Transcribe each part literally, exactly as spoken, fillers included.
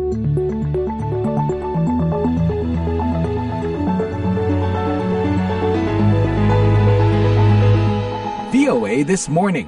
V O A This Morning.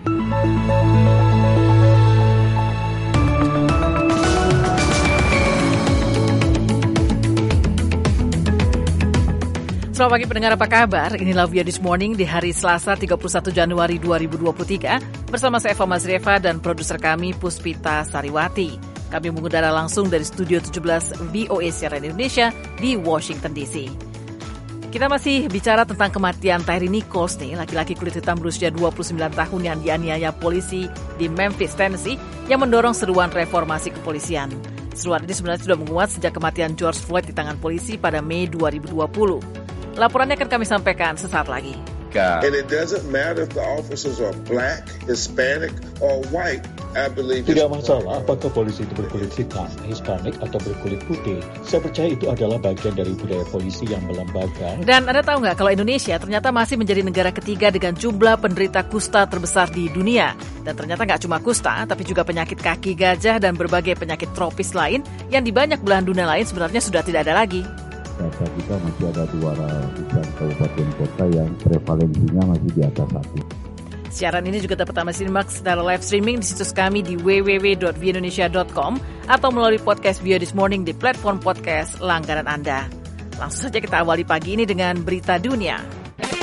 Selamat pagi pendengar, apa kabar? Inilah V O A This Morning di hari Selasa tiga puluh satu Januari dua ribu dua puluh tiga bersama saya Eva Mazrieva dan produser kami Puspita Sariwati. Kami mengudara langsung dari Studio tujuh belas V O A Siaran Indonesia di Washington D C. Kita masih bicara tentang kematian Tyre Nichols nih, laki-laki kulit hitam berusia dua puluh sembilan tahun yang dianiaya polisi di Memphis, Tennessee, yang mendorong seruan reformasi kepolisian. Seruan ini sebenarnya sudah menguat sejak kematian George Floyd di tangan polisi pada Mei dua ribu dua puluh. Laporannya akan kami sampaikan sesaat lagi. And it doesn't matter if the officers are black, Hispanic, or white. I believe tidak masalah apakah polisi itu berkulit hitam, Hispanik, atau berkulit putih. Saya percaya itu adalah bagian dari budaya polisi yang melembagakan. Dan Anda tahu nggak kalau Indonesia ternyata masih menjadi negara ketiga dengan jumlah penderita kusta terbesar di dunia. Dan ternyata nggak cuma kusta, tapi juga penyakit kaki gajah dan berbagai penyakit tropis lain yang di banyak belahan dunia lain sebenarnya sudah tidak ada lagi. Data kita masih ada dua ratusan kabupaten kota yang prevalensinya masih di atas satu. Siaran ini juga dapat Anda simak secara live streaming di situs kami di w w w dot v indonesia dot com atau melalui podcast V O A This Morning di platform podcast langganan Anda. Langsung saja kita awali pagi ini dengan berita dunia.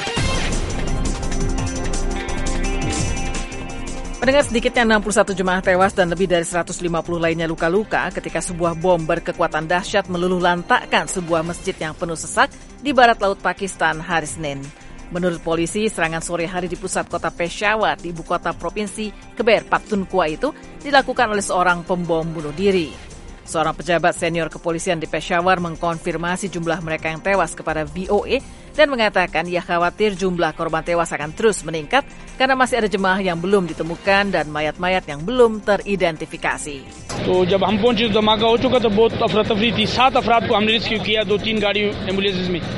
Pendengar, sedikitnya enam puluh satu jemaah tewas dan lebih dari seratus lima puluh lainnya luka-luka ketika sebuah bom berkekuatan dahsyat meluluh lantakkan sebuah masjid yang penuh sesak di barat laut Pakistan hari Senin. Menurut polisi, serangan sore hari di pusat kota Peshawar di ibu kota provinsi Khyber Pakhtunkhwa itu dilakukan oleh seorang pembom bunuh diri. Seorang pejabat senior kepolisian di Peshawar mengkonfirmasi jumlah mereka yang tewas kepada V O A dan mengatakan ia khawatir jumlah korban tewas akan terus meningkat karena masih ada jemaah yang belum ditemukan dan mayat-mayat yang belum teridentifikasi. तो जब हम पहुंचे तो धमाका हो चुका था, बहुत अफरा तफरी थी. सात अफराद को हमने रेस्क्यू किया, दो तीन गाड़ी एम्बुलेंसेस में.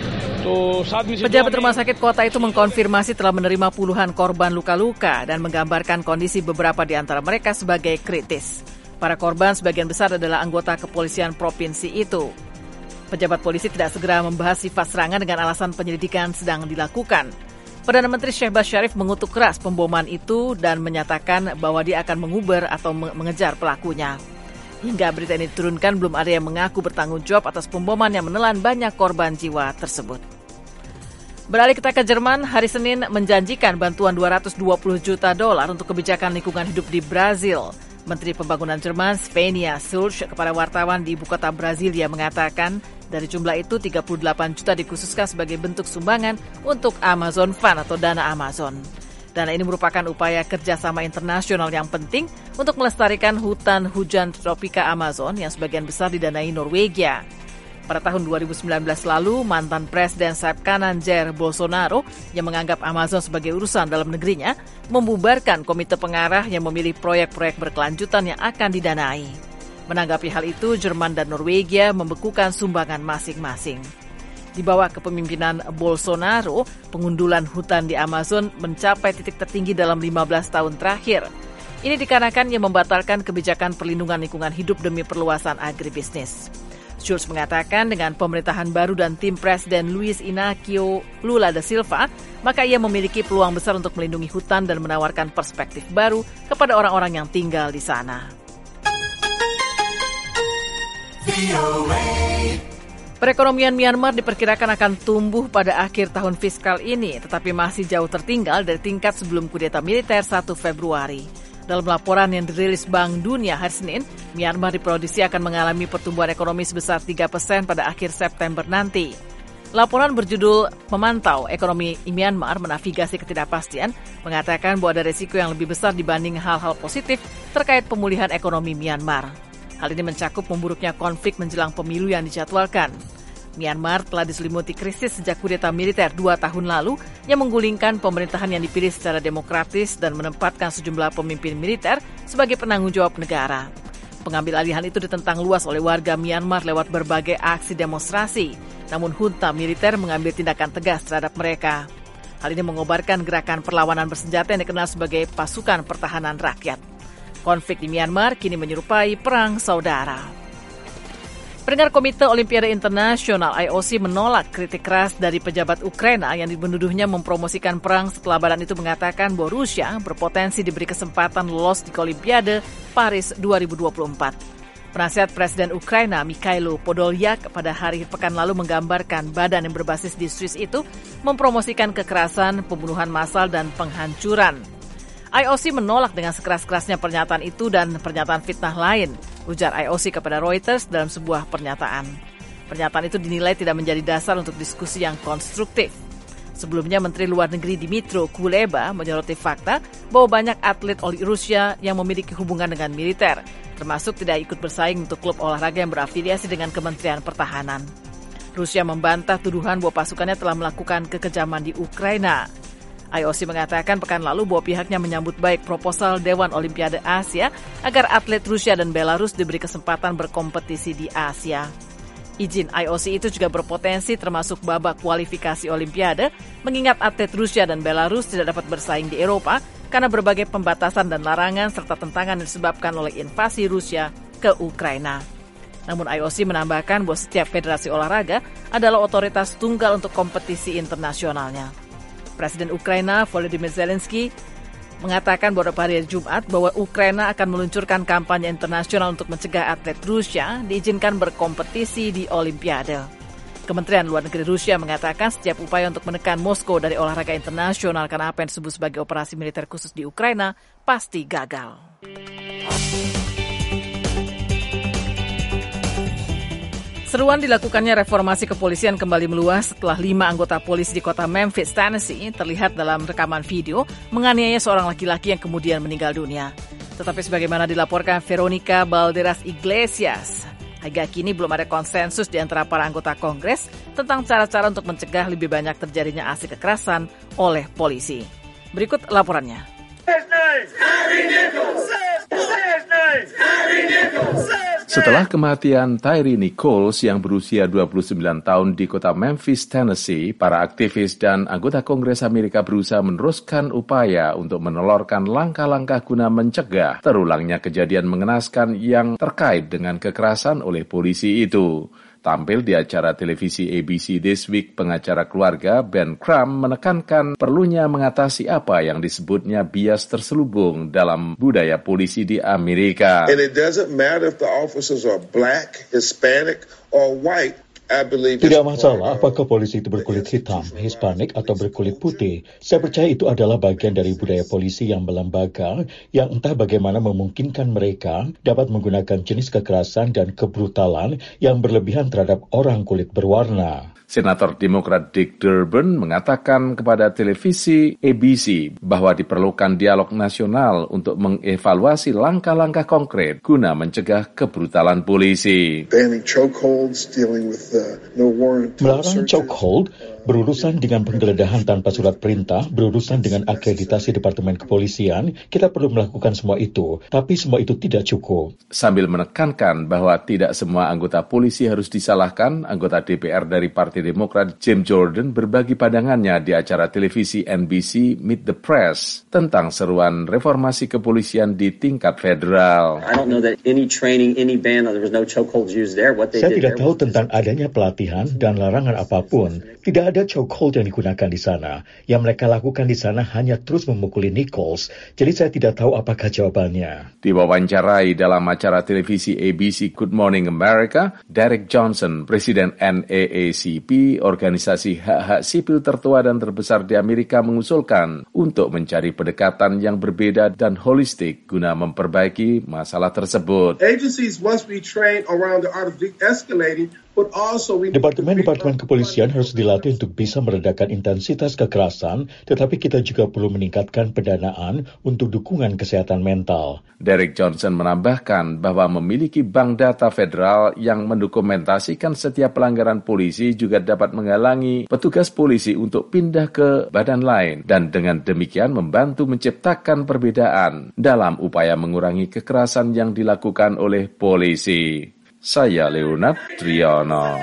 Pejabat rumah sakit kota itu mengkonfirmasi telah menerima puluhan korban luka-luka dan menggambarkan kondisi beberapa di antara mereka sebagai kritis. Para korban sebagian besar adalah anggota kepolisian provinsi itu. Pejabat polisi tidak segera membahas sifat serangan dengan alasan penyelidikan sedang dilakukan. Perdana Menteri Shehbaz Sharif mengutuk keras pemboman itu dan menyatakan bahwa dia akan menguber atau mengejar pelakunya. Hingga berita ini diturunkan, belum ada yang mengaku bertanggung jawab atas pemboman yang menelan banyak korban jiwa tersebut. Beralih kita ke Jerman, hari Senin menjanjikan bantuan dua ratus dua puluh juta dolar untuk kebijakan lingkungan hidup di Brazil. Menteri Pembangunan Jerman Svenja Schulze kepada wartawan di ibu kota Brasilia mengatakan dari jumlah itu tiga puluh delapan juta dikhususkan sebagai bentuk sumbangan untuk Amazon Fund atau dana Amazon. Dana ini merupakan upaya kerjasama internasional yang penting untuk melestarikan hutan hujan tropika Amazon yang sebagian besar didanai Norwegia. Pada tahun dua ribu sembilan belas lalu, mantan Presiden sayap kanan Jair Bolsonaro yang menganggap Amazon sebagai urusan dalam negerinya, membubarkan komite pengarah yang memilih proyek-proyek berkelanjutan yang akan didanai. Menanggapi hal itu, Jerman dan Norwegia membekukan sumbangan masing-masing. Di bawah kepemimpinan Bolsonaro, pengundulan hutan di Amazon mencapai titik tertinggi dalam lima belas tahun terakhir. Ini dikarenakan ia membatalkan kebijakan perlindungan lingkungan hidup demi perluasan agribisnis. Schulz mengatakan dengan pemerintahan baru dan tim Presiden Luiz Inácio Lula da Silva, maka ia memiliki peluang besar untuk melindungi hutan dan menawarkan perspektif baru kepada orang-orang yang tinggal di sana. Perekonomian Myanmar diperkirakan akan tumbuh pada akhir tahun fiskal ini, tetapi masih jauh tertinggal dari tingkat sebelum kudeta militer satu Februari. Dalam laporan yang dirilis Bank Dunia hari Senin, Myanmar diprediksi akan mengalami pertumbuhan ekonomi sebesar tiga persen pada akhir September nanti. Laporan berjudul Memantau Ekonomi Myanmar Menavigasi Ketidakpastian mengatakan bahwa ada risiko yang lebih besar dibanding hal-hal positif terkait pemulihan ekonomi Myanmar. Hal ini mencakup memburuknya konflik menjelang pemilu yang dijadwalkan. Myanmar telah diselimuti krisis sejak kudeta militer dua tahun lalu yang menggulingkan pemerintahan yang dipilih secara demokratis dan menempatkan sejumlah pemimpin militer sebagai penanggung jawab negara. Pengambil alihan itu ditentang luas oleh warga Myanmar lewat berbagai aksi demonstrasi, namun junta militer mengambil tindakan tegas terhadap mereka. Hal ini mengobarkan gerakan perlawanan bersenjata yang dikenal sebagai Pasukan Pertahanan Rakyat. Konflik di Myanmar kini menyerupai perang saudara. Pendengar Komite Olimpiade Internasional I O C menolak kritik keras dari pejabat Ukraina yang menuduhnya mempromosikan perang setelah badan itu mengatakan bahwa Rusia berpotensi diberi kesempatan lolos di Olimpiade Paris dua ribu dua puluh empat. Penasihat Presiden Ukraina Mikhailo Podolyak pada hari pekan lalu menggambarkan badan yang berbasis di Swiss itu mempromosikan kekerasan, pembunuhan massal, dan penghancuran. I O C menolak dengan sekeras-kerasnya pernyataan itu dan pernyataan fitnah lain, ujar I O C kepada Reuters dalam sebuah pernyataan. Pernyataan itu dinilai tidak menjadi dasar untuk diskusi yang konstruktif. Sebelumnya, Menteri Luar Negeri Dmytro Kuleba menyoroti fakta bahwa banyak atlet Rusia yang memiliki hubungan dengan militer, termasuk tidak ikut bersaing untuk klub olahraga yang berafiliasi dengan Kementerian Pertahanan. Rusia membantah tuduhan bahwa pasukannya telah melakukan kekejaman di Ukraina. I O C mengatakan pekan lalu bahwa pihaknya menyambut baik proposal Dewan Olimpiade Asia agar atlet Rusia dan Belarus diberi kesempatan berkompetisi di Asia. Izin I O C itu juga berpotensi termasuk babak kualifikasi Olimpiade, mengingat atlet Rusia dan Belarus tidak dapat bersaing di Eropa karena berbagai pembatasan dan larangan serta tentangan yang disebabkan oleh invasi Rusia ke Ukraina. Namun I O C menambahkan bahwa setiap federasi olahraga adalah otoritas tunggal untuk kompetisi internasionalnya. Presiden Ukraina Volodymyr Zelensky mengatakan pada hari Jumat bahwa Ukraina akan meluncurkan kampanye internasional untuk mencegah atlet Rusia diizinkan berkompetisi di Olimpiade. Kementerian Luar Negeri Rusia mengatakan setiap upaya untuk menekan Moskow dari olahraga internasional karena apa yang disebut sebagai operasi militer khusus di Ukraina pasti gagal. Seruan dilakukannya reformasi kepolisian kembali meluas setelah lima anggota polisi di kota Memphis, Tennessee terlihat dalam rekaman video menganiaya seorang laki-laki yang kemudian meninggal dunia. Tetapi sebagaimana dilaporkan Veronica Balderas Iglesias, hingga kini belum ada konsensus di antara para anggota Kongres tentang cara-cara untuk mencegah lebih banyak terjadinya aksi kekerasan oleh polisi. Berikut laporannya. Setelah kematian Tyre Nichols yang berusia dua puluh sembilan tahun di kota Memphis, Tennessee, para aktivis dan anggota Kongres Amerika berusaha meneruskan upaya untuk menelorkan langkah-langkah guna mencegah terulangnya kejadian mengenaskan yang terkait dengan kekerasan oleh polisi itu. Tampil di acara televisi A B C This Week, pengacara keluarga Ben Crump menekankan perlunya mengatasi apa yang disebutnya bias terselubung dalam budaya polisi di Amerika. And it doesn't matter if the officers are black, Hispanic, or white. Tidak masalah apakah polisi itu berkulit hitam, Hispanik, atau berkulit putih. Saya percaya itu adalah bagian dari budaya polisi yang melembaga, yang entah bagaimana memungkinkan mereka dapat menggunakan jenis kekerasan dan kebrutalan yang berlebihan terhadap orang kulit berwarna. Senator Demokrat Dick Durbin mengatakan kepada televisi A B C bahwa diperlukan dialog nasional untuk mengevaluasi langkah-langkah konkret guna mencegah kebrutalan polisi. Melarang chokehold berurusan dengan penggeledahan tanpa surat perintah, berurusan dengan akreditasi Departemen Kepolisian. Kita perlu melakukan semua itu, tapi semua itu tidak cukup. Sambil menekankan bahwa tidak semua anggota polisi harus disalahkan, anggota D P R dari Partai Demokrat Jim Jordan berbagi pandangannya di acara televisi N B C Meet the Press tentang seruan reformasi kepolisian di tingkat federal. Saya tidak tahu tentang adanya pelatihan dan larangan apapun. Tidak ada chokehold yang digunakan di sana. Yang mereka lakukan di sana hanya terus memukuli Nichols. Jadi saya tidak tahu apakah jawabannya. Diwawancarai dalam acara televisi A B C Good Morning America, Derek Johnson, Presiden N double A C P, organisasi hak-hak sipil tertua dan terbesar di Amerika, mengusulkan untuk mencari pendekatan yang berbeda dan holistik guna memperbaiki masalah tersebut. Agencies must be trained around the art of de-escalating. Departemen-departemen kepolisian harus dilatih untuk bisa meredakan intensitas kekerasan, tetapi kita juga perlu meningkatkan pendanaan untuk dukungan kesehatan mental. Derek Johnson menambahkan bahwa memiliki bank data federal yang mendokumentasikan setiap pelanggaran polisi juga dapat menghalangi petugas polisi untuk pindah ke badan lain dan dengan demikian membantu menciptakan perbedaan dalam upaya mengurangi kekerasan yang dilakukan oleh polisi. Saya Leonard Triana.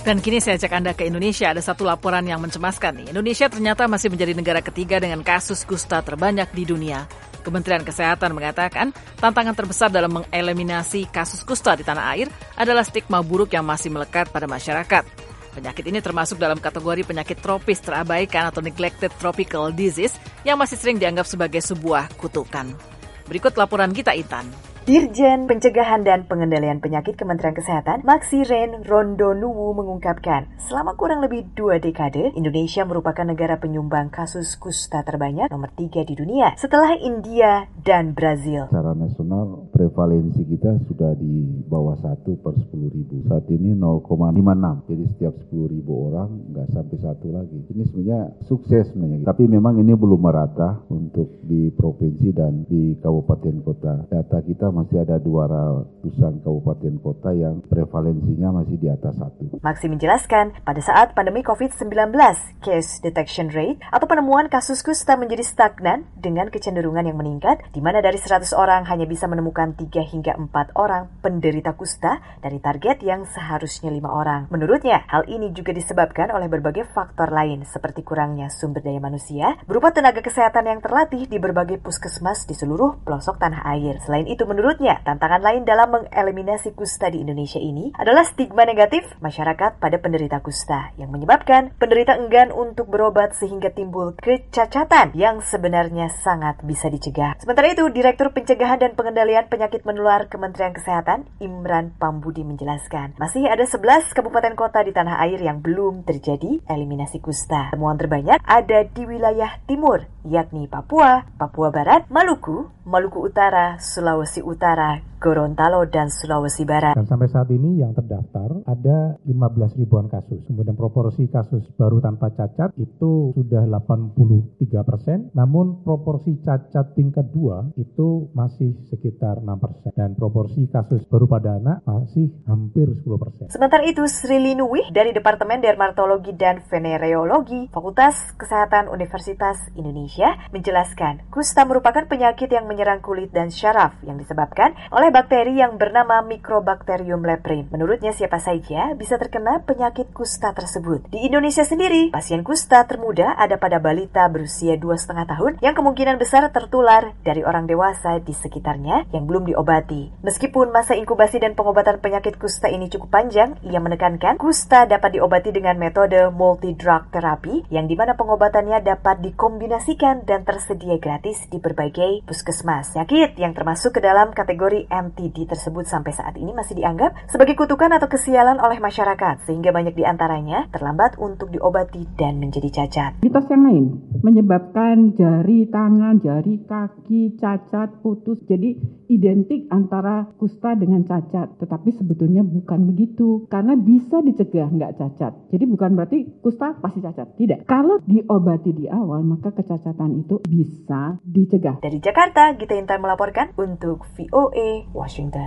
Dan kini saya ajak Anda ke Indonesia. Ada satu laporan yang mencemaskan nih. Indonesia ternyata masih menjadi negara ketiga dengan kasus kusta terbanyak di dunia. Kementerian Kesehatan mengatakan tantangan terbesar dalam mengeliminasi kasus kusta di tanah air adalah stigma buruk yang masih melekat pada masyarakat. Penyakit ini termasuk dalam kategori penyakit tropis terabaikan atau neglected tropical disease yang masih sering dianggap sebagai sebuah kutukan. Berikut laporan Gita Intan. Dirjen Pencegahan dan Pengendalian Penyakit Kementerian Kesehatan, Maxiren Rondonuwu mengungkapkan, selama kurang lebih dua dekade, Indonesia merupakan negara penyumbang kasus kusta terbanyak nomor tiga di dunia, setelah India dan Brazil. Secara nasional, prevalensi kita sudah di bawah satu per sepuluh ribu. Saat ini nol koma lima enam, jadi setiap sepuluh ribu orang nggak sampai satu lagi. Ini sebenarnya sukses sebenarnya, tapi memang ini belum merata untuk di provinsi dan di kabupaten kota. Data kita masih ada dua ratusan kabupaten kota yang prevalensinya masih di atas satu. Maksi menjelaskan, pada saat pandemi covid sembilan belas, case detection rate atau penemuan kasus kusta menjadi stagnan dengan kecenderungan yang meningkat, di mana dari seratus orang hanya bisa menemukan tiga hingga empat orang penderita kusta dari target yang seharusnya lima orang. Menurutnya, hal ini juga disebabkan oleh berbagai faktor lain seperti kurangnya sumber daya manusia berupa tenaga kesehatan yang terlatih di berbagai puskesmas di seluruh pelosok tanah air. Selain itu, menurutnya, tantangan lain dalam mengeliminasi kusta di Indonesia ini adalah stigma negatif masyarakat pada penderita kusta yang menyebabkan penderita enggan untuk berobat sehingga timbul kecacatan yang sebenarnya sangat bisa dicegah. Sementara itu, Direktur Pencegahan dan Pengendalian Penyakit Menular Kementerian Kesehatan, Imran Pambudi menjelaskan, masih ada sebelas kabupaten kota di tanah air yang belum terjadi eliminasi kusta. Temuan terbanyak ada di wilayah timur, yakni Papua, Papua Barat, Maluku, Maluku Utara, Sulawesi Utara, Gorontalo, dan Sulawesi Barat. Dan sampai saat ini yang terdaftar ada lima belas ribuan kasus. Kemudian proporsi kasus baru tanpa cacat itu sudah delapan puluh tiga persen. Namun proporsi cacat tingkat dua itu masih sekitar enam persen. Dan proporsi kasus baru pada anak masih hampir sepuluh persen. Sementara itu, Sri Linuwih dari Departemen Dermatologi dan Venereologi Fakultas Kesehatan Universitas Indonesia menjelaskan, kusta merupakan penyakit yang menyerang kulit dan syaraf yang disebabkan oleh bakteri yang bernama Mycobacterium leprae. Menurutnya, siapa saja bisa terkena penyakit kusta tersebut. Di Indonesia sendiri, pasien kusta termuda ada pada balita berusia dua setengah tahun yang kemungkinan besar tertular dari orang dewasa di sekitarnya yang belum diobati. Meskipun masa inkubasi dan pengobatan penyakit kusta ini cukup panjang, ia menekankan kusta dapat diobati dengan metode multi-drug therapy yang dimana pengobatannya dapat dikombinasikan dan tersedia gratis di berbagai puskesmas. Penyakit yang termasuk ke dalam kategori M T D tersebut sampai saat ini masih dianggap sebagai kutukan atau kesialan oleh masyarakat, sehingga banyak di antaranya terlambat untuk diobati dan menjadi cacat. Mitos yang lain menyebabkan jari tangan, jari kaki cacat, putus, jadi identik antara kusta dengan cacat, tetapi sebetulnya bukan begitu, karena bisa dicegah nggak cacat. Jadi bukan berarti kusta pasti cacat, tidak. Kalau diobati di awal, maka kecacatan itu bisa dicegah. Dari Jakarta, Gita Intan melaporkan untuk V O A Washington.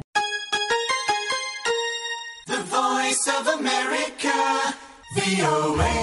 The Voice of America, V O A.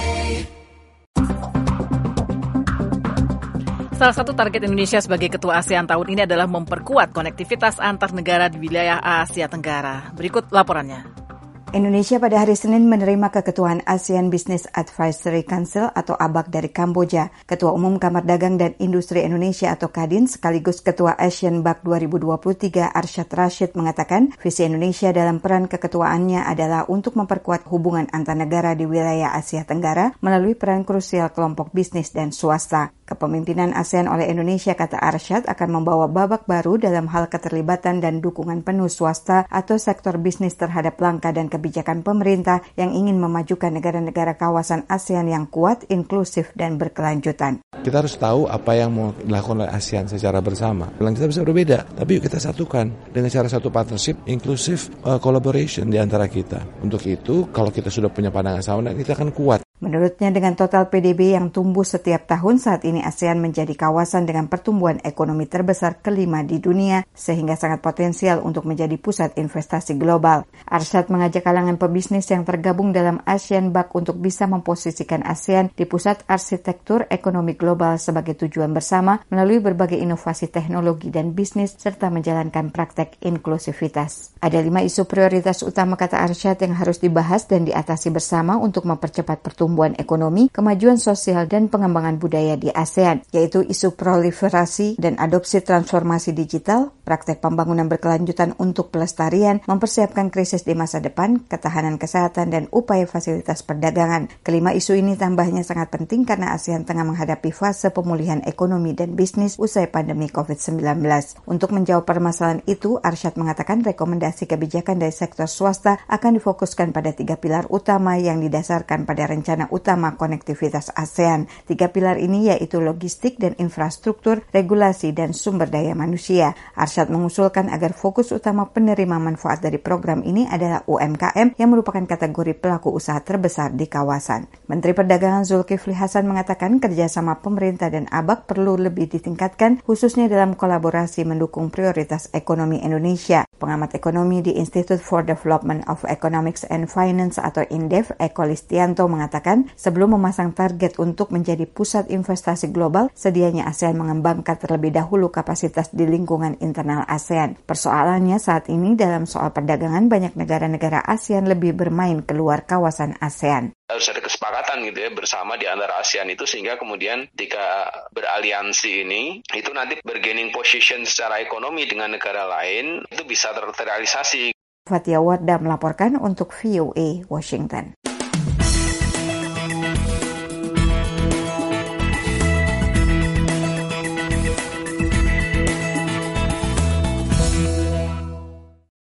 Salah satu target Indonesia sebagai ketua ASEAN tahun ini adalah memperkuat konektivitas antar negara di wilayah Asia Tenggara. Berikut laporannya. Indonesia pada hari Senin menerima keketuaan ASEAN Business Advisory Council atau A B A C dari Kamboja. Ketua Umum Kamar Dagang dan Industri Indonesia atau Kadin sekaligus Ketua Asian B A C dua ribu dua puluh tiga Arsyad Rashid mengatakan visi Indonesia dalam peran keketuaannya adalah untuk memperkuat hubungan antar negara di wilayah Asia Tenggara melalui peran krusial kelompok bisnis dan swasta. Kepemimpinan ASEAN oleh Indonesia, kata Arsyad, akan membawa babak baru dalam hal keterlibatan dan dukungan penuh swasta atau sektor bisnis terhadap langkah dan kebijakan pemerintah yang ingin memajukan negara-negara kawasan ASEAN yang kuat, inklusif, dan berkelanjutan. Kita harus tahu apa yang mau dilakukan oleh ASEAN secara bersama. Bilang kita bisa berbeda, tapi yuk kita satukan dengan cara satu partnership, inklusif, uh, collaboration di antara kita. Untuk itu, kalau kita sudah punya pandangan sama, kita akan kuat. Menurutnya dengan total P D B yang tumbuh setiap tahun, saat ini ASEAN menjadi kawasan dengan pertumbuhan ekonomi terbesar kelima di dunia, sehingga sangat potensial untuk menjadi pusat investasi global. Arsyad mengajak kalangan pebisnis yang tergabung dalam ASEAN B A C untuk bisa memposisikan ASEAN di pusat arsitektur ekonomi global sebagai tujuan bersama melalui berbagai inovasi teknologi dan bisnis serta menjalankan praktek inklusivitas. Ada lima isu prioritas utama, kata Arsyad, yang harus dibahas dan diatasi bersama untuk mempercepat pertumbuhan pertumbuhan ekonomi, kemajuan sosial, dan pengembangan budaya di ASEAN, yaitu isu proliferasi dan adopsi transformasi digital, praktek pembangunan berkelanjutan untuk pelestarian, mempersiapkan krisis di masa depan, ketahanan kesehatan, dan upaya fasilitas perdagangan. Kelima isu ini tambahnya sangat penting karena ASEAN tengah menghadapi fase pemulihan ekonomi dan bisnis usai pandemi covid sembilan belas. Untuk menjawab permasalahan itu, Arsyad mengatakan rekomendasi kebijakan dari sektor swasta akan difokuskan pada tiga pilar utama yang didasarkan pada rencana utama konektivitas ASEAN. Tiga pilar ini yaitu logistik dan infrastruktur, regulasi, dan sumber daya manusia. Arsyad mengusulkan agar fokus utama penerima manfaat dari program ini adalah U M K M yang merupakan kategori pelaku usaha terbesar di kawasan. Menteri Perdagangan Zulkifli Hasan mengatakan kerjasama pemerintah dan A B A C perlu lebih ditingkatkan, khususnya dalam kolaborasi mendukung prioritas ekonomi Indonesia. Pengamat ekonomi di Institute for Development of Economics and Finance atau INDEF, Eko Listianto, mengatakan sebelum memasang target untuk menjadi pusat investasi global, sedianya ASEAN mengembangkan terlebih dahulu kapasitas di lingkungan internal ASEAN. Persoalannya saat ini dalam soal perdagangan, banyak negara-negara ASEAN lebih bermain keluar kawasan ASEAN. Harus ada kesepakatan gitu ya bersama di antara ASEAN itu, sehingga kemudian ketika beraliansi ini itu nanti bergaining position secara ekonomi dengan negara lain itu bisa terrealisasi. Fatia Wardah melaporkan untuk V O A Washington.